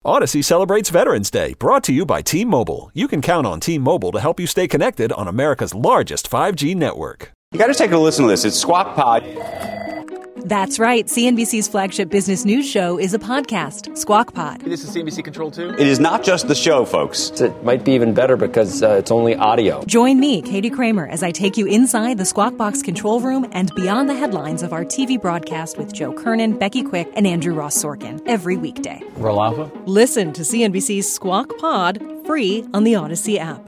Odyssey celebrates Veterans Day, brought to you by T-Mobile. You can count on T-Mobile to help you stay connected on America's largest 5G network. You got to take a listen to this. It's Squawk Pod. That's right. CNBC's flagship business news show is a podcast, Squawk Pod. This is CNBC Control 2? It is not just the show, folks. It might be even better because it's only audio. Join me, Katie Kramer, as I take you inside the Squawk Box control room and beyond the headlines of our TV broadcast with Joe Kernan, Becky Quick, and Andrew Ross Sorkin every weekday. Roll Alpha? Listen to CNBC's Squawk Pod free on the Odyssey app.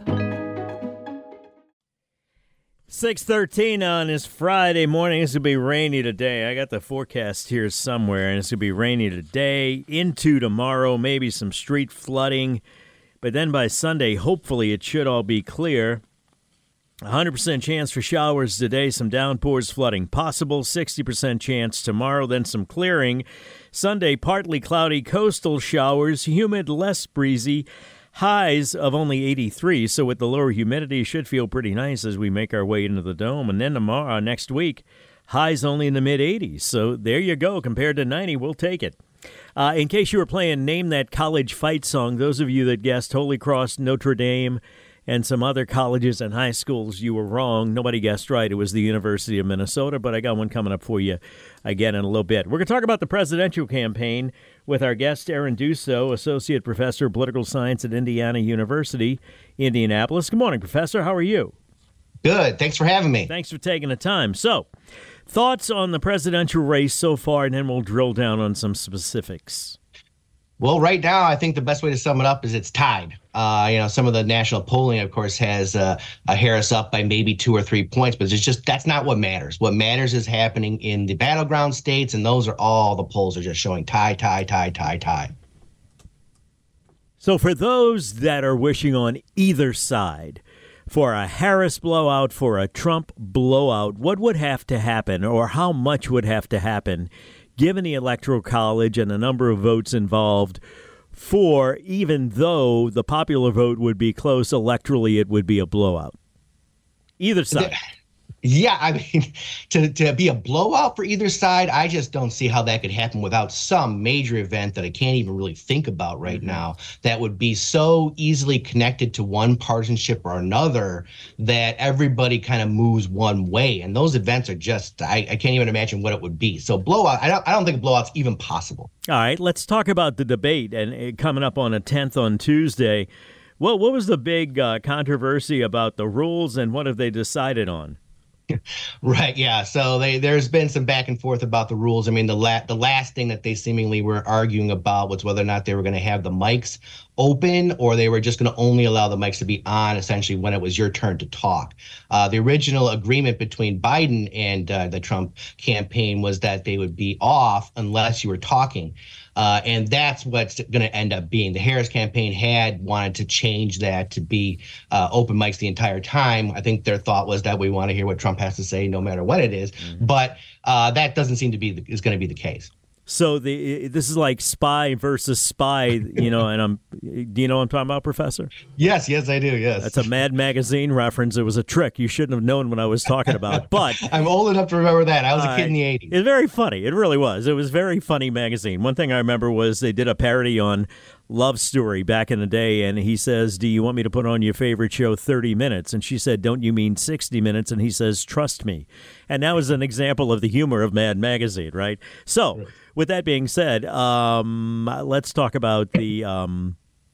6:13 on this Friday morning. It's going to be rainy today. I got the forecast here somewhere, and it's going to be rainy today into tomorrow, maybe some street flooding. But then by Sunday, hopefully it should all be clear. 100% chance for showers today, some downpours, flooding possible, 60% chance tomorrow, then some clearing. Sunday, partly cloudy, coastal showers, humid, less breezy. Highs of only 83, so with the lower humidity, should feel pretty nice as we make our way into the dome. And then tomorrow, next week, highs only in the mid-80s. So there you go. Compared to 90, we'll take it. In case you were playing Name That College Fight Song, those of you that guessed Holy Cross, Notre Dame, and some other colleges and high schools, you were wrong. Nobody guessed right. It was the University of Minnesota, but I got one coming up for you again in a little bit. We're going to talk about the presidential campaign with our guest, Aaron Dusso, Associate Professor of Political Science at Indiana University, Indianapolis. Good morning, Professor. How are you? Good. Thanks for having me. Thanks for taking the time. So, thoughts on the presidential race so far, and then we'll drill down on some specifics. Well, right now, I think the best way to sum it up is it's tied. Some of the national polling, of course, has Harris up by maybe 2 or 3 points, but that's not what matters. What matters is happening in the battleground states, and those are all the polls are just showing tie. So for those that are wishing on either side, for a Harris blowout, for a Trump blowout, what would have to happen, or how much would have to happen, given the Electoral College and the number of votes involved, for even though the popular vote would be close electorally, it would be a blowout? Either side. Yeah, I mean, to be a blowout for either side, I just don't see how that could happen without some major event that I can't even really think about right now that would be so easily connected to one partisanship or another that everybody kind of moves one way. And those events are just, I can't even imagine what it would be. So blowout, I don't think a blowout's even possible. All right, let's talk about the debate and coming up on the 10th on Tuesday. Well, what was the big controversy about the rules, and what have they decided on? Right. Yeah. So there's been some back and forth about the rules. I mean, the last thing that they seemingly were arguing about was whether or not they were going to have the mics open, or they were just going to only allow the mics to be on essentially when it was your turn to talk. The original agreement between Biden and the Trump campaign was that they would be off unless you were talking. And that's what's going to end up being. The Harris campaign had wanted to change that to be open mics the entire time. I think their thought was that we want to hear what Trump has to say no matter what it is. Mm-hmm. But that doesn't seem to be is going to be the case. So this is like spy versus spy, do you know what I'm talking about, Professor? Yes, I do, yes. That's a Mad Magazine reference. It was a trick you shouldn't have known what I was talking about. But I'm old enough to remember that. I was a kid in the 80s. It's very funny. It really was. It was very funny magazine. One thing I remember was they did a parody on Love Story back in the day, and he says, "Do you want me to put on your favorite show 30 minutes?" And she said, "Don't you mean 60 minutes?" And he says, "Trust me." And that was an example of the humor of Mad Magazine, right? So, with that being said, let's talk about the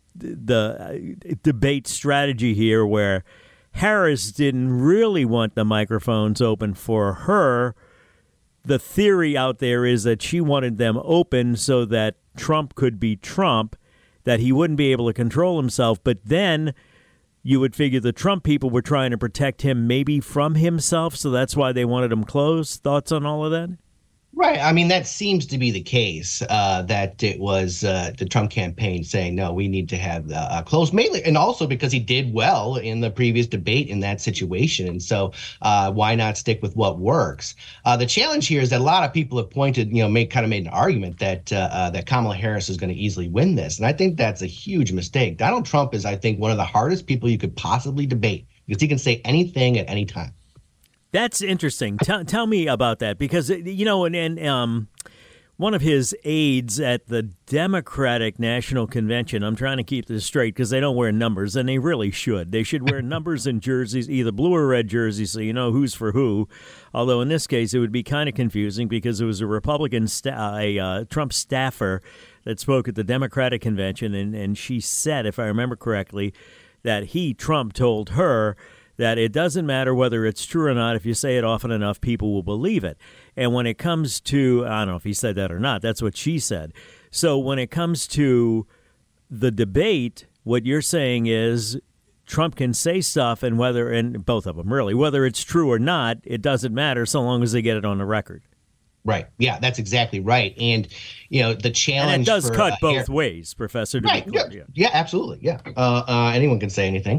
debate strategy here, where Harris didn't really want the microphones open for her. The theory out there is that she wanted them open so that Trump could be Trump, that he wouldn't be able to control himself. But then you would figure the Trump people were trying to protect him maybe from himself, so that's why they wanted him closed. Thoughts on all of that? Right. I mean, that seems to be the case, that it was the Trump campaign saying, no, we need to have closed, mainly, and also because he did well in the previous debate in that situation. And so why not stick with what works? The challenge here is that a lot of people have pointed, made an argument that that Kamala Harris is going to easily win this. And I think that's a huge mistake. Donald Trump is, I think, one of the hardest people you could possibly debate because he can say anything at any time. That's interesting. Tell me about that, because, One of his aides at the Democratic National Convention, I'm trying to keep this straight because they don't wear numbers, and they really should. They should wear numbers in jerseys, either blue or red jerseys, so you know who's for who. Although in this case, it would be kind of confusing because it was a Republican, Trump staffer that spoke at the Democratic Convention, and she said, if I remember correctly, that Trump, told her that it doesn't matter whether it's true or not. If you say it often enough, people will believe it. And when it comes to, I don't know if he said that or not, that's what she said. So when it comes to the debate, what you're saying is Trump can say stuff, and both of them really, whether it's true or not, it doesn't matter so long as they get it on the record. Right. Yeah, that's exactly right. And, the challenge. And it does cut both ways, Professor. Right. Yeah, absolutely. Yeah. Anyone can say anything.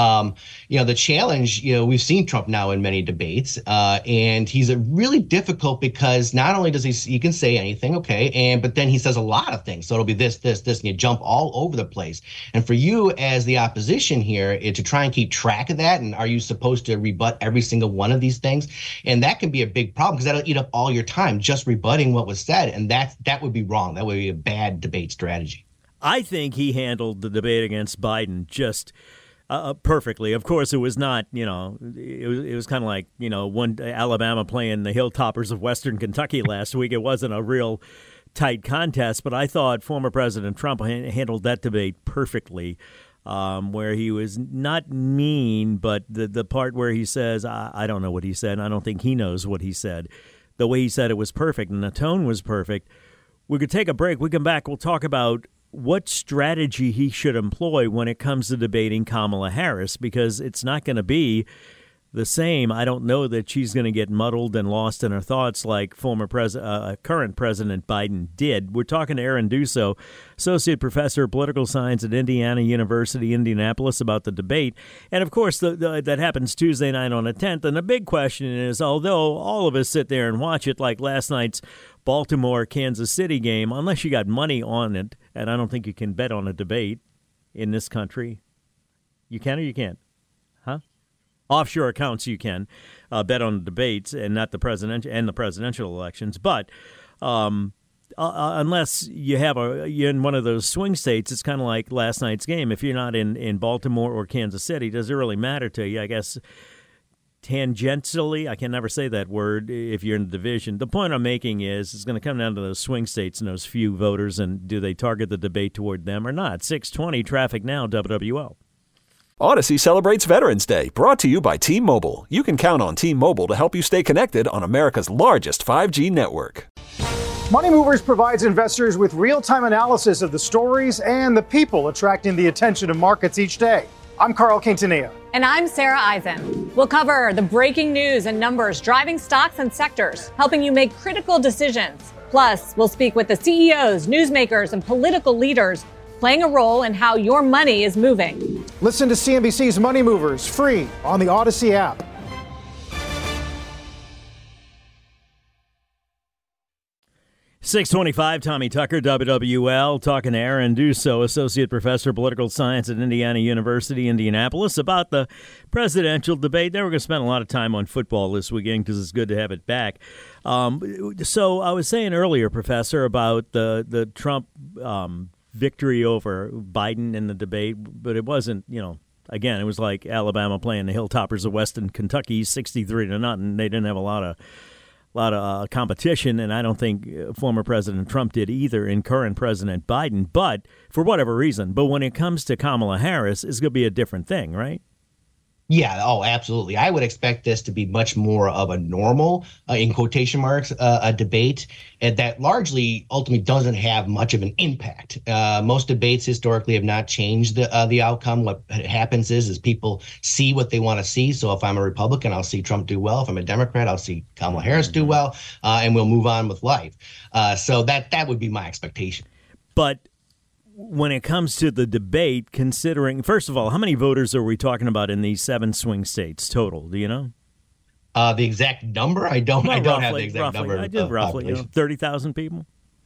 The challenge, we've seen Trump now in many debates, and he's really difficult because not only does he can say anything, okay, but then he says a lot of things. So it'll be this, and you jump all over the place. And for you as the opposition here, to try and keep track of that, and are you supposed to rebut every single one of these things? And that can be a big problem because that'll eat up all your time just rebutting what was said, and that would be wrong. That would be a bad debate strategy. I think he handled the debate against Biden just perfectly. Of course, it was not, it was kind of like, one Alabama playing the Hilltoppers of Western Kentucky last week. It wasn't a real tight contest, but I thought former President Trump handled that debate perfectly, where he was not mean, but the part where he says, I don't know what he said. I don't think he knows what he said. The way he said it was perfect, and the tone was perfect. We could take a break. We come back. We'll talk about what strategy he should employ when it comes to debating Kamala Harris, because it's not going to be the same. I don't know that she's going to get muddled and lost in her thoughts like current President Biden did. We're talking to Aaron Dusso, Associate Professor of Political Science at Indiana University, Indianapolis, about the debate. And, of course, that happens Tuesday night on the 10th. And the big question is, although all of us sit there and watch it like last night's Baltimore-Kansas City game, unless you got money on it, and I don't think you can bet on a debate in this country. You can or you can't? Huh? Offshore accounts you can bet on the debates and not the presidential elections. But unless you're in one of those swing states, it's kind of like last night's game. If you're not in Baltimore or Kansas City, does it really matter to you? I guess tangentially, I can never say that word if you're in the division. The point I'm making is it's going to come down to those swing states and those few voters, and do they target the debate toward them or not? 620 Traffic Now, WWL. Odyssey celebrates Veterans Day, brought to you by T-Mobile. You can count on T-Mobile to help you stay connected on America's largest 5G network. Money Movers provides investors with real-time analysis of the stories and the people attracting the attention of markets each day. I'm Carl Quintanilla. And I'm Sarah Eisen. We'll cover the breaking news and numbers driving stocks and sectors, helping you make critical decisions. Plus, we'll speak with the CEOs, newsmakers, and political leaders playing a role in how your money is moving. Listen to CNBC's Money Movers free on the Odyssey app. .625, Tommy Tucker, WWL, talking to Aaron Dusso, Associate Professor of Political Science at Indiana University, Indianapolis, about the presidential debate. There, we're going to spend a lot of time on football this weekend because it's good to have it back. So I was saying earlier, Professor, about the Trump victory over Biden in the debate, but it wasn't, again, it was like Alabama playing the Hilltoppers of Western Kentucky, 63-0. They didn't have a lot of competition, and I don't think former President Trump did either in current President Biden, but for whatever reason. But when it comes to Kamala Harris, it's going to be a different thing, right? Yeah, absolutely. I would expect this to be much more of a normal, in quotation marks, a debate that largely ultimately doesn't have much of an impact. Most debates historically have not changed the outcome. What happens is people see what they want to see. So if I'm a Republican, I'll see Trump do well. If I'm a Democrat, I'll see Kamala Harris do well, and we'll move on with life. So that would be my expectation. But when it comes to the debate, considering, first of all, how many voters are we talking about in these 7 swing states total? Do you know? The exact number? I don't have the exact number. I did roughly, 30,000 people.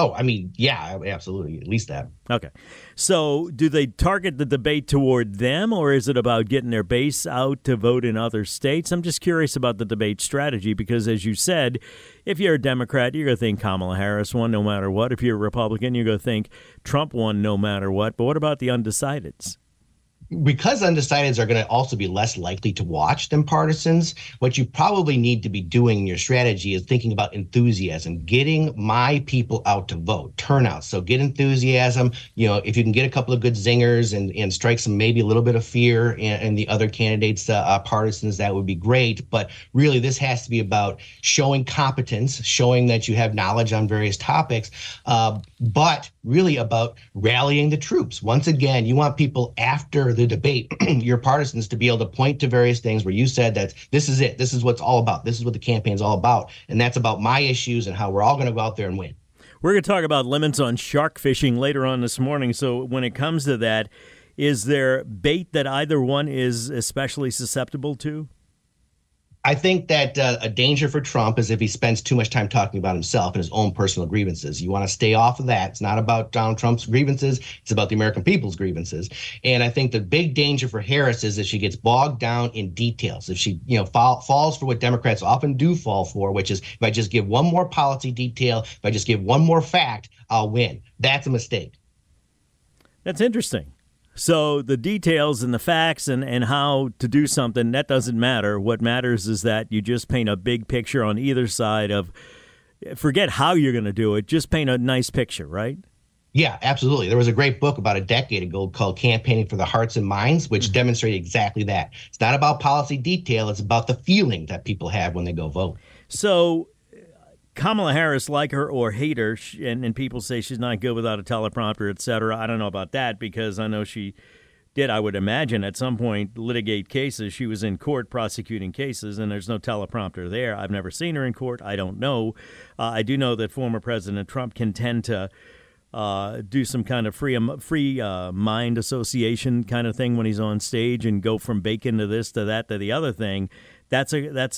Oh, I mean, yeah, absolutely. At least that. Okay. So do they target the debate toward them, or is it about getting their base out to vote in other states? I'm just curious about the debate strategy because, as you said, if you're a Democrat, you're going to think Kamala Harris won no matter what. If you're a Republican, you're going to think Trump won no matter what. But what about the undecideds? Because undecideds are going to also be less likely to watch than partisans, what you probably need to be doing in your strategy is thinking about enthusiasm, getting my people out to vote, turnout. So get enthusiasm. If you can get a couple of good zingers and strike some maybe a little bit of fear in the other candidates' partisans, that would be great. But really, this has to be about showing competence, showing that you have knowledge on various topics, but really about rallying the troops. Once again, you want people after the debate, your partisans, to be able to point to various things where you said that this is it. This is what's all about. This is what the campaign's all about. And that's about my issues and how we're all going to go out there and win. We're going to talk about limits on shark fishing later on this morning. So when it comes to that, is there bait that either one is especially susceptible to? I think that a danger for Trump is if he spends too much time talking about himself and his own personal grievances. You want to stay off of that. It's not about Donald Trump's grievances. It's about the American people's grievances. And I think the big danger for Harris is if she gets bogged down in details, if she falls for what Democrats often do fall for, which is if I just give one more policy detail, if I just give one more fact, I'll win. That's a mistake. That's interesting. So the details and the facts and how to do something, that doesn't matter. What matters is that you just paint a big picture on either side of, forget how you're going to do it, just paint a nice picture, right? Yeah, absolutely. There was a great book about a decade ago called Campaigning for the Hearts and Minds, which demonstrated exactly that. It's not about policy detail. It's about the feeling that people have when they go vote. So Kamala Harris, like her or hate her, and people say she's not good without a teleprompter, et cetera. I don't know about that because I know she did, I would imagine, at some point litigate cases. She was in court prosecuting cases, and there's no teleprompter there. I've never seen her in court. I don't know. I do know that former President Trump can tend to do some kind of free mind association kind of thing when he's on stage and go from bacon to this to that to the other thing. That's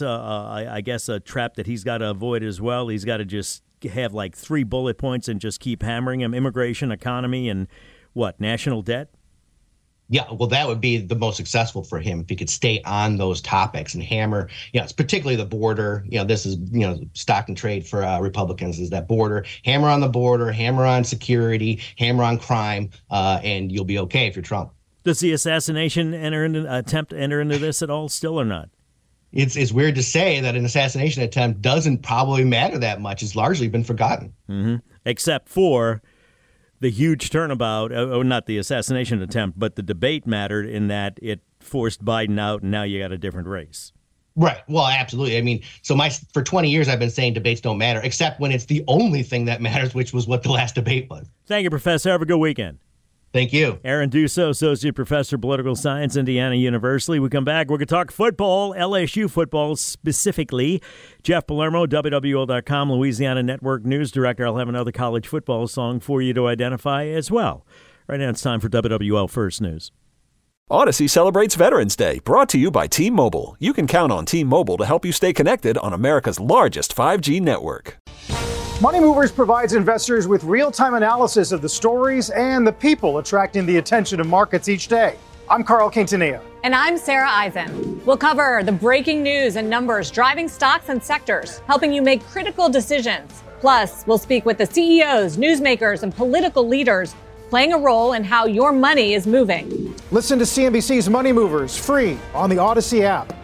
I guess a trap that he's got to avoid as well. He's got to just have like 3 bullet points and just keep hammering him: immigration, economy, and national debt. Yeah, well, that would be the most successful for him if he could stay on those topics and hammer. It's particularly the border. This is stock and trade for Republicans is that border. Hammer on the border, hammer on security, hammer on crime, and you'll be okay if you're Trump. Does the assassination attempt to enter into this at all, still or not? It's weird to say that an assassination attempt doesn't probably matter that much. It's largely been forgotten. Mm-hmm. Except for the huge turnabout, not the assassination attempt, but the debate mattered in that it forced Biden out, and now you got a different race. Right. Well, absolutely. I mean, for 20 years, I've been saying debates don't matter, except when it's the only thing that matters, which was what the last debate was. Thank you, Professor. Have a good weekend. Thank you. Aaron Dusso, Associate Professor, Political Science, Indiana University. We come back. We're going to talk football, LSU football specifically. Jeff Palermo, WWL.com, Louisiana Network News Director. I'll have another college football song for you to identify as well. Right now it's time for WWL First News. Odyssey celebrates Veterans Day, brought to you by T-Mobile. You can count on T-Mobile to help you stay connected on America's largest 5G network. Money Movers provides investors with real-time analysis of the stories and the people attracting the attention of markets each day. I'm Carl Quintanilla. And I'm Sarah Eisen. We'll cover the breaking news and numbers driving stocks and sectors, helping you make critical decisions. Plus, we'll speak with the CEOs, newsmakers, and political leaders playing a role in how your money is moving. Listen to CNBC's Money Movers free on the Odyssey app.